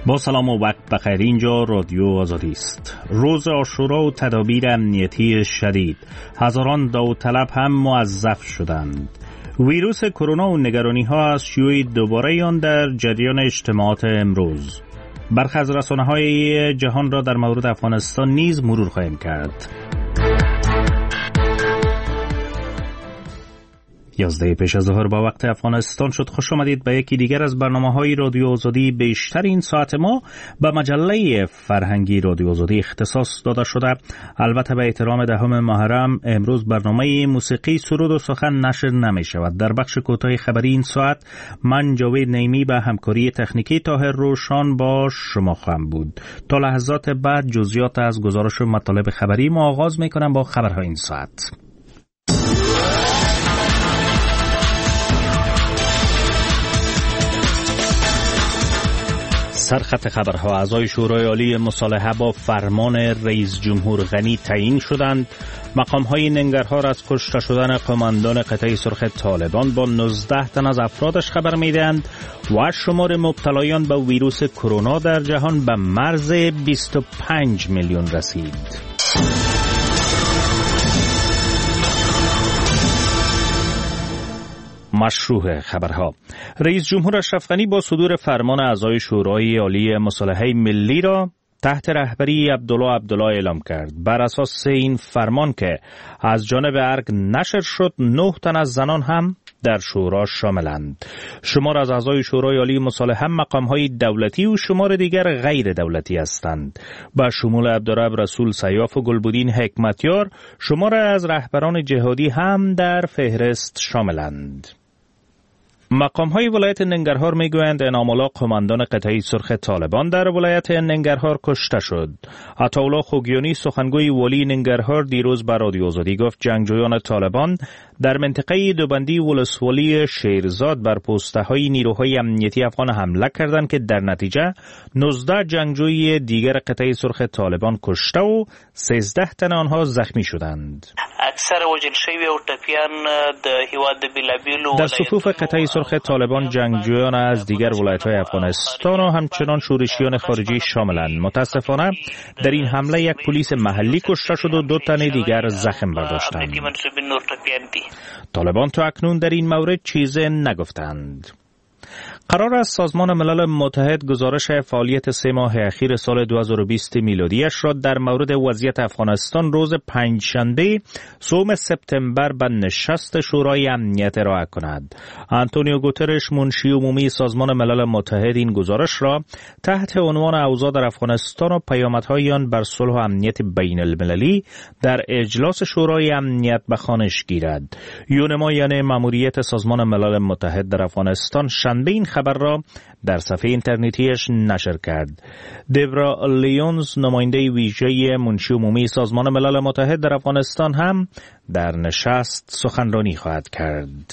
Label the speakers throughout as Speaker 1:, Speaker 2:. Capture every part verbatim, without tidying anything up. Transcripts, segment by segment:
Speaker 1: با سلام و وقت بخیر. اینجا رادیو آزادی است. روز عاشورا و تدابیر امنیتی شدید، هزاران داوطلب هم موظف شدند. ویروس کرونا و نگرانی ها از شیوع دوباره آن در جریان اجتماعات امروز. برخی از رسانه‌های جهان را در مورد افغانستان نیز مرور خواهیم کرد. یازده پیش از ظهر با وقت افغانستان شد. خوش آمدید به یکی دیگر از برنامه‌های رادیو آزادی. بیشتر این ساعت ما به مجله فرهنگی رادیو آزادی اختصاص داده شده. البته به احترام دهم محرم امروز برنامه موسیقی سرود و سخن نشر نمی شود. در بخش کوتاه خبری این ساعت من جاوید نیمی به همکاری تکنیکی طاهر روشان با شما خواهم بود. تا لحظات بعد جزئیات از گزارش و مطالب خبری ما آغاز می‌کنم با خبرهای این ساعت. سرخط خبرها: اعضای شورای عالی مصالحه با فرمان رئیس جمهور غنی تعیین شدند. مقام‌های ننگرهار از کشته شدن قماندان قطعه سرخ طالبان با نوزده تن از افرادش خبر می‌دهند و شمار مبتلایان به ویروس کرونا در جهان به مرز بیست و پنج میلیون رسید. مشروع خبرها: رئیس جمهور اشرف غنی با صدور فرمان اعضای شورای عالی مصالحه ملی را تحت رهبری عبدالله عبدالله اعلام کرد. بر اساس این فرمان که از جانب ارگ نشر شد، نه تن از زنان هم در شورا شاملند. شمار از اعضای شورای عالی مصالحه مقام‌های دولتی و شمار دیگر غیر دولتی هستند. با شمول عبدالرب رسول سیاف و گلبدین حکمتیار، شمار از رهبران جهادی هم در فهرست شاملند. مقام‌های ولایت ننگرهار می‌گویند انعام الله قماندان قطعه سرخ طالبان در ولایت ننگرهار کشته شد. عطاالله خوگیانی سخنگوی والی ننگرهار دیروز به رادیو آزادی گفت جنگجویان طالبان در منطقه دوبندی ولسوالی شیرزاد بر پست‌های نیروهای امنیتی افغان حمله کردند که در نتیجه نوزده جنگجوی دیگر قطعه سرخ طالبان کشته و سیزده تن آنها زخمی شدند.
Speaker 2: اکثر وجل شوی او ټپیان د هیواد بلابیلو
Speaker 1: در صفوف قطعه سرخ طالبان جنگجویان از دیگر ولایت‌های افغانستان و همچنان شورشیان خارجی شاملند. متاسفانه در این حمله یک پلیس محلی کشته شد و دو تن دیگر زخم برداشتند. طالبان تا اکنون در این مورد چیزی نگفتند. قرار است سازمان ملل متحد گزارش فعالیت سه ماه اخیر سال دو هزار و بیست میلادیش را در مورد وضعیت افغانستان روز پنجشنبه سوم سپتامبر به نشست شورای امنیت ارائه کند. آنتونیو گوترش منشی عمومی سازمان ملل متحد این گزارش را تحت عنوان اوضاع در افغانستان و پیامدهای آن بر صلح و امنیت بین المللی در اجلاس شورای امنیت به خوانش گیرد. یونما یعنی ماموریت سازمان ملل متحد در افغانستان شنبه این خبر را در صفحه اینترنتیش نشر کرد. دیبرا لیونز نماینده ویژه منشی عمومی سازمان ملل متحد در افغانستان هم در نشست سخنرانی خواهد کرد.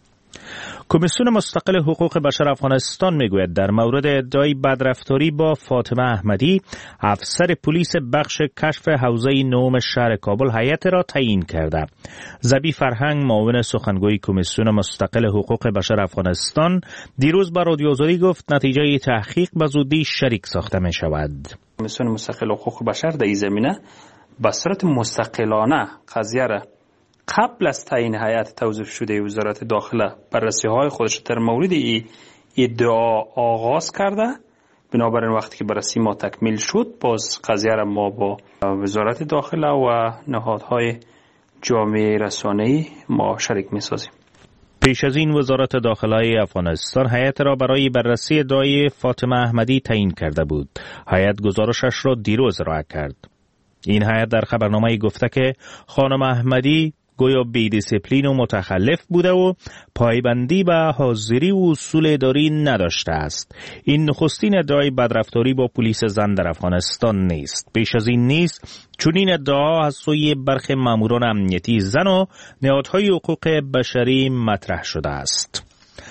Speaker 1: کمیسیون مستقل حقوق بشر افغانستان میگوید در مورد ادعای بدرفتاری با فاطمه احمدی، افسر پلیس بخش کشف حوزه نهم شهر کابل، هیئت را تعیین کرده. زبی فرهنگ معاون سخنگوی کمیسیون مستقل حقوق بشر افغانستان دیروز با رادیو آزادی گفت نتیجه تحقیق به زودی شریک ساخته می شود.
Speaker 3: کمیسیون مستقل حقوق بشر در این زمینه به صورت مستقلانه قضیه را قبل از تعیین هیئت توظیف شده وزارت داخله بررسی‌های خودش در مورد ای ادعا آغاز کرده. بنابراین وقتی که بررسی ما تکمیل شد، باز قضیه را ما با وزارت داخله و نهادهای جامعه رسانه‌ای ما شریک می‌سازیم.
Speaker 1: پیش از این وزارت داخله افغانستان هیئت را برای بررسی ادعای فاطمه احمدی تعیین کرده بود. هیئت گزارشش را دیروز ارائه کرد. این هیئت در خبرنامه گفته که خانم احمدی گویا بی دیسیپلین و متخلف بوده و پایبندی به حاضری و اصول اداری نداشته است. این نخستین ادعای بدرفتاری با پلیس زن در افغانستان نیست. پیش از این نیست چون این ادعا از سوی برخی ماموران امنیتی زن و نهادهای حقوق بشری مطرح شده است.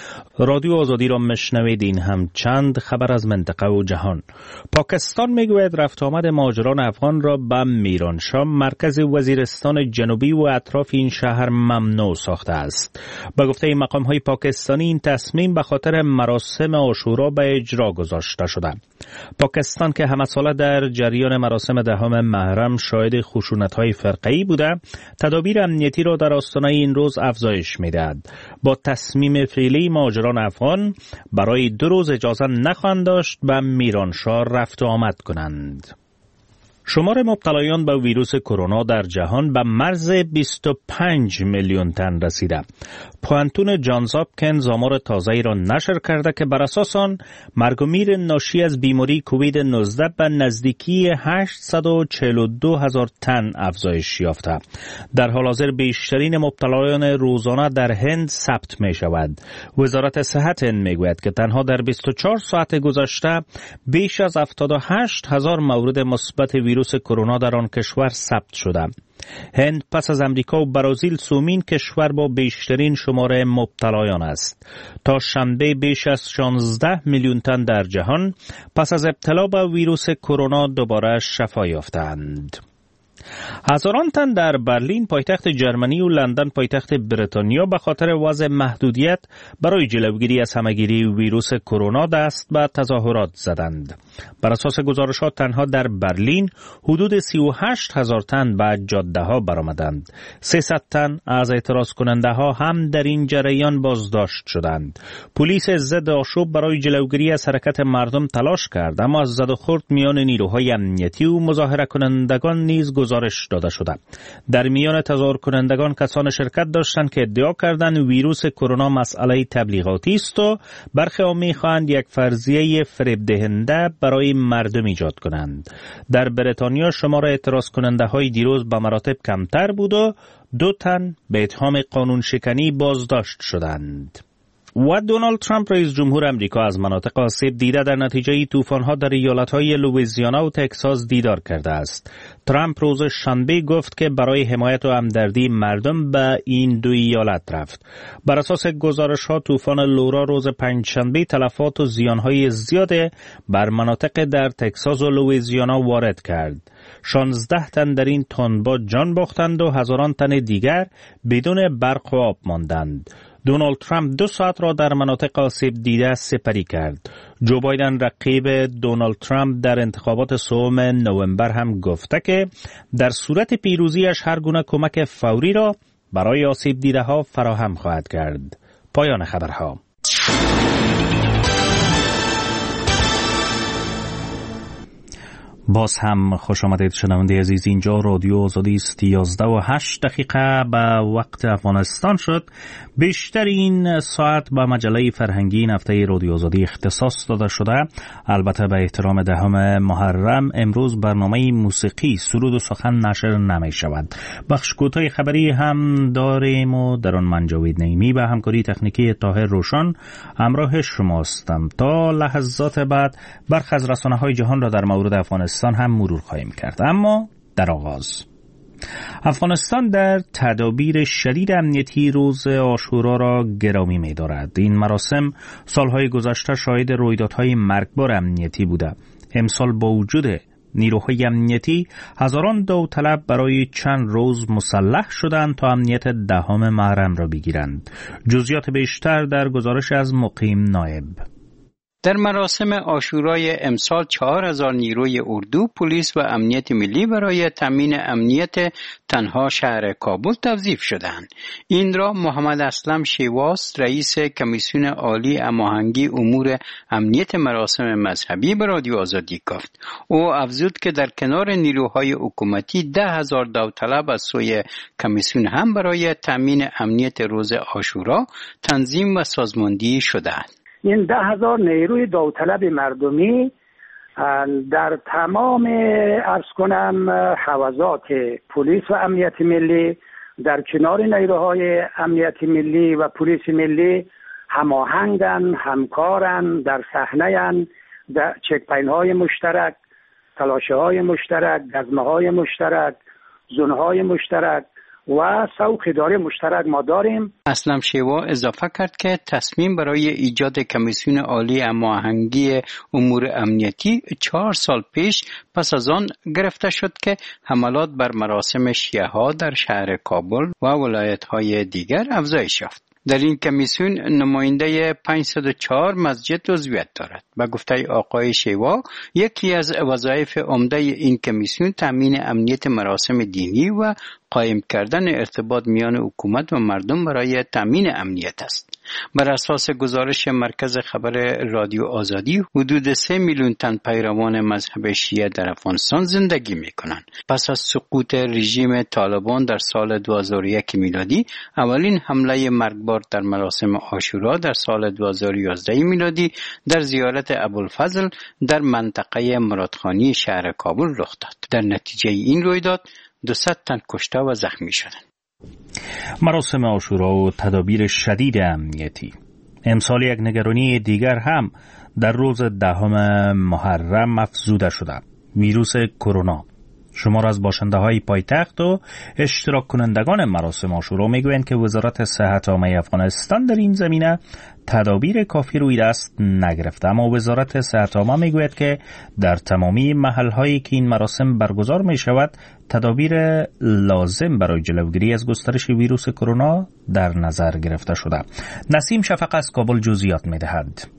Speaker 1: رادیو آزادی را مشنوید. این هم چند خبر از منطقه و جهان. پاکستان میگوید رفت آمد مهاجران افغان را به میرانشاه، مرکز وزیرستان جنوبی و اطراف این شهر ممنوع ساخته است. به گفته مقام های پاکستانی این تصمیم به خاطر مراسم عاشورا به اجرا گذاشته شده. پاکستان که همه ساله در جریان مراسم دهم محرم شاهد خشونت های فرقه‌ای بوده، تدابیر امنیتی را در آستانه این روز افزایش می‌دهد. با تصمیم فعلی مهاجران افغان برای دو روز اجازه نخواهند داشت به میرانشاه رفت و آمد کنند. شمار مبتلایان به ویروس کرونا در جهان به مرز بیست و پنج میلیون تن رسیده. پوانتون جانز هاپکینز آمار تازه‌ای را نشر کرده که بر اساس آن مرگ و میر ناشی از بیماری کووید نوزده به نزدیکی هشتصد و چهل و دو هزار تن افزایش یافته. در حال حاضر بیشترین مبتلایان روزانه در هند ثبت می شود. وزارت صحت هند می گوید که تنها در بیست و چهار ساعت گذشته بیش از هفتاد و هشت هزار مورد مثبت ویروس ویروس کرونا در آن کشور ثبت شده. هند پس از امریکا و برزیل سومین کشور با بیشترین شماره مبتلایان است. تا شنبه بیش از شانزده میلیون تن در جهان پس از ابتلا به ویروس کرونا دوباره شفا یافتند. هزاران تن در برلین پایتخت جرمنی و لندن پایتخت بریتانیا به خاطر وضع محدودیت برای جلوگیری از همهگیری ویروس کرونا دست به تظاهرات زدند. بر اساس گزارشات تنها در برلین حدود سی و هشت هزار تن به جاده ها برآمدند. سیصد تن از اعتراض کننده ها هم در این جریان بازداشت شدند. پلیس ضد آشوب برای جلوگیری از حرکت مردم تلاش کرد، اما از زد و خورد میان نیروهای امنیتی و مظاهره کنندگان نیز گزارش داده شده. در میان تظاهر کنندگان کسان شرکت داشتند که ادعا کردند ویروس کرونا مسئله تبلیغاتی است و برخی ها می‌خواهند یک فرضیه فریب دهنده برای مردم ایجاد کنند. در بریتانیا شمار اعتراض کننده های دیروز به مراتب کمتر بود و دو تن به اتهام قانون شکنی بازداشت شدند. و دونالد ترامپ رئیس جمهور امریکا از مناطق آسیب دیده در نتیجه طوفان‌ها در ایالت‌های لوئیزیانا و تگزاس دیدار کرده است. ترامپ روز شنبه گفت که برای حمایت و همدردی مردم به این دو ایالت رفت. بر اساس گزارش‌ها طوفان لورا روز پنجشنبه تلفات و زیان‌های زیاد بر مناطق در تگزاس و لوئیزیانا وارد کرد. شانزده تن در این تندباد جان باختند و هزاران تن دیگر بدون برق و آب ماندند. دونالد ترامپ دو ساعت را در مناطق آسیب دیده سپری کرد. جو بایدن رقیب دونالد ترامپ در انتخابات سوم نوامبر هم گفته که در صورت پیروزیش هر گونه کمک فوری را برای آسیب دیده ها فراهم خواهد کرد. پایان خبرها. باز هم خوش آمدید شنونده عزیز. اینجا رادیو آزادی است. یازده و هشت دقیقه به وقت افغانستان شد. بیشتر این ساعت به مجله فرهنگی این هفته رادیو آزادی اختصاص داده شده. البته به احترام دهم محرم امروز برنامه موسیقی سرود و سخن نشر نمی شود. بخش کوتاه خبری هم داریم و در آن من جاوید نعیمی به همکاری تکنیکی طاهر روشن همراه شماستم. تا لحظات بعد برخی از رسانه‌های جهان را در مورد افغانستان هم مرور خواهیم کرد. اما در آغاز افغانستان در تدابیر شدید امنیتی روز عاشورا را گرامی می دارد. این مراسم سالهای گذشته شاهد رویدادهای مرگبار امنیتی بوده. امسال با وجود نیروهای امنیتی هزاران داوطلب برای چند روز مسلح شدند تا امنیت دهم محرم را بگیرند. جزئیات بیشتر در گزارش از مقیم نایب.
Speaker 4: در مراسم عاشورای امسال چهار هزار نیروی اردو، پلیس و امنیت ملی برای تامین امنیت تنها شهر کابل توظیف شدند. این را محمد اسلم شیواس، رئیس کمیسیون عالی هماهنگی امور امنیت مراسم مذهبی به رادیو آزادی گفت. او افزود که در کنار نیروهای حکومتی ده هزار داوطلب از سوی کمیسیون هم برای تامین امنیت روز عاشورا تنظیم و سازماندهی شدند.
Speaker 5: این ده هزار نیروی داوطلب مردمی در تمام عرض کنم حوزات پلیس و امنیت ملی در کنار نیروهای امنیت ملی و پلیس ملی هماهنگن، همکارن، در صحنه‌اند، در چک‌پوینت‌های مشترک، تلاشه‌های مشترک، گزمه‌های مشترک، زونهای مشترک و سوق اداره مشترک ما داریم.
Speaker 4: اسلم شیوا اضافه کرد که تصمیم برای ایجاد کمیسیون عالی هماهنگی امور امنیتی چهار سال پیش پس از آن گرفته شد که حملات بر مراسم شیعه ها در شهر کابل و ولایت های دیگر افزایش یافت. در این کمیسیون نماینده پانصد و چهار مسجد عضویت دارد. به گفته آقای شیوا، یکی از وظایف عمده این کمیسیون تامین امنیت مراسم دینی و قایم کردن ارتباط میان حکومت و مردم برای تامین امنیت است. بر اساس گزارش مرکز خبر رادیو آزادی، حدود سه میلیون تن پیروان مذهب شیعه در افغانستان زندگی میکنند. پس از سقوط رژیم طالبان در سال دو هزار و یک میلادی، اولین حمله مرگبار در مراسم عاشورا در سال دو هزار و یازده میلادی در زیارت ابوالفضل در منطقه مرادخانی شهر کابل رخ داد. در نتیجه این رویداد دویست تن کشته و زخمی شدند.
Speaker 1: مراسم عاشورا و تدابیر شدید امنیتی. امسال یک نگرانی دیگر هم در روز دهم محرم افزوده شده: ویروس کرونا. شمار از باشنده های پایتخت و اشتراک کنندگان مراسم عاشورا میگویند که وزارت صحت عامه افغانستان در این زمینه تدابیر کافی روی دست نگرفته، اما وزارت صحت عامه میگوید که در تمامی محل‌هایی که این مراسم برگزار می شود تدابیر لازم برای جلوگیری از گسترش ویروس کرونا در نظر گرفته شده. نسیم شفق از کابل جزئیات می‌دهد.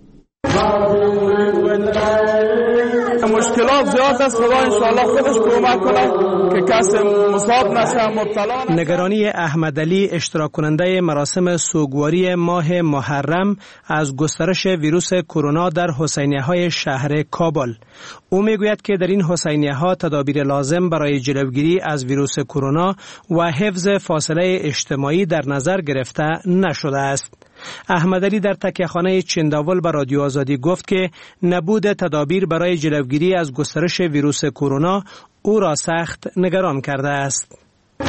Speaker 6: مشکلات زیاد است، خدا انشاءالله خودش کمک کنه که کسی مصاب نشه، مبتلا نشه.
Speaker 7: نگرانی احمد علی، اشتراک کننده مراسم سوگواری ماه محرم از گسترش ویروس کرونا در حسینیه‌های شهر کابل. او میگوید که در این حسینیه‌ها تدابیر لازم برای جلوگیری از ویروس کرونا و حفظ فاصله اجتماعی در نظر گرفته نشده است. احمد علی در تکیه‌خانه چنداول به رادیو آزادی گفت که نبود تدابیر برای جلوگیری از گسترش ویروس کرونا او را سخت نگران کرده است.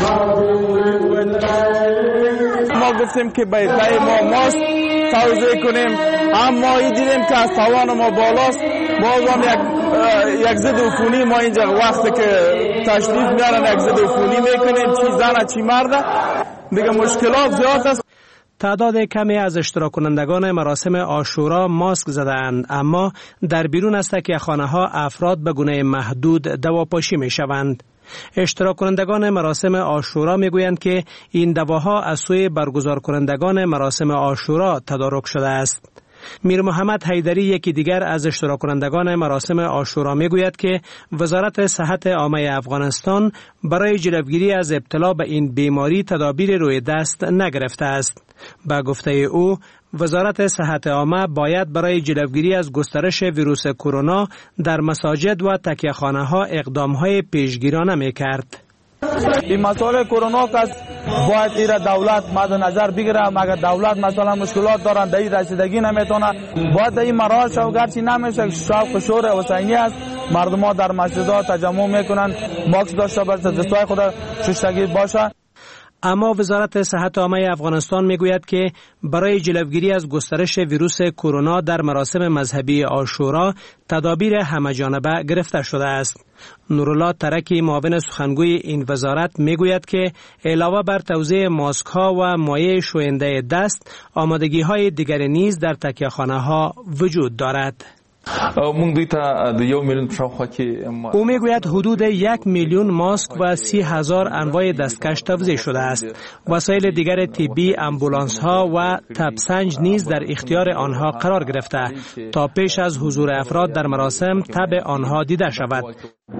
Speaker 6: ما گفتیم که باید ما ماسک توزیع کنیم، اما این دیدیم که از توان ما بالاست. بازم یک یک ضد عفونی ما اینجا وقتی که تشریف میارن یک ضد عفونی میکنیم، چی زن چی مرد، دیگه مشکلات زیاد است.
Speaker 7: تعداد کمی از اشتراک کنندگان مراسم عاشورا ماسک زدند، اما در بیرون از تکیه‌خانه‌ها افراد به گونه محدود دواپاشی می‌شوند. اشتراک کنندگان مراسم عاشورا میگویند که این دواها از سوی برگزار کنندگان مراسم عاشورا تدارک شده است. میر محمد حیدری، یکی دیگر از اشتراک کنندگان مراسم عاشورا، میگوید که وزارت صحت عامه افغانستان برای جلوگیری از ابتلا به این بیماری تدابیر روی دست نگرفته است. با گفته او، وزارت صحت عامه باید برای جلوگیری از گسترش ویروس کرونا در مساجد و تکیه‌خانه‌ها اقدام‌های پیشگیرانه می‌کرد.
Speaker 6: این مسئله کرونا که باید ایره دولت مد نظر بگیره. مگر دولت مثلا مشکلات دارن، دایی رسیدگی نمیتونه، باید این مراحل شو، گرچه نمیشه. شوق و شور حسینی است، مردم ها در مسجدها تجمع میکنن، ماسک داشته باشه، دستای خود شستگی باشه.
Speaker 7: اما وزارت صحت عامه افغانستان میگوید که برای جلوگیری از گسترش ویروس کرونا در مراسم مذهبی عاشورا تدابیر همه‌جانبه گرفته شده است. نورالله ترکی، معاون سخنگوی این وزارت، میگوید که علاوه بر توزیع ماسک ها و مایع شوینده دست، آمادگی های دیگر نیز در تکیه‌خانه ها وجود دارد. او میگوید حدود یک میلیون ماسک و سی هزار انواع دستکش توزیع شده است. وسایل دیگر طبی، امبولانس ها و تبسنج نیز در اختیار آنها قرار گرفته تا پیش از حضور افراد در مراسم تب آنها دیده شود.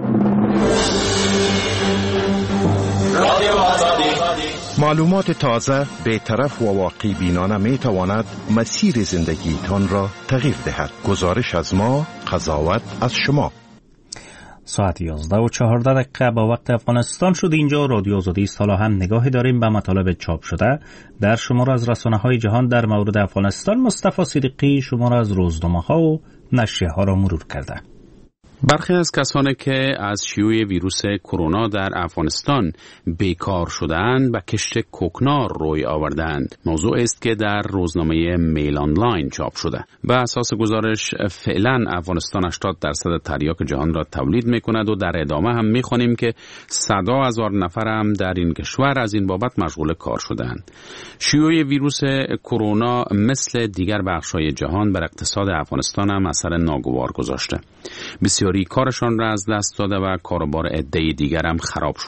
Speaker 8: معلومات تازه، بی‌طرف و واقع بینانه می تواند مسیر زندگی تان را تغییر دهد. گزارش از ما، قضاوت از شما.
Speaker 1: ساعت یازده و چهارده دقیقه با وقت افغانستان شد. اینجا رادیو آزادی است. حالا هم نگاهی داریم به مطالب چاپ شده در شمار از رسانه‌های جهان در مورد افغانستان. مصطفی صدیقی شمار از روزنامه‌ها و نشریه‌ها را مرور کرده.
Speaker 9: برخی از کسانی که از شیوع ویروس کرونا در افغانستان بیکار شدند و کشت کوکنار روی آوردند. موضوع است که در روزنامه میل آنلاین چاپ شده. به اساس گزارش فعلا افغانستان هشتاد درصد تریاک جهان را تولید میکند و در ادامه هم میخوانیم که صد هزار نفر هم در این کشور از این بابت مشغول کار شدند. شیوع ویروس کرونا مثل دیگر بخش‌های جهان بر اقتصاد افغانستان هم اثر ناگوار گذاشته. بسیاری کارشان را از دست داده و کاروبار عده‌ای دیگر هم خراب شد.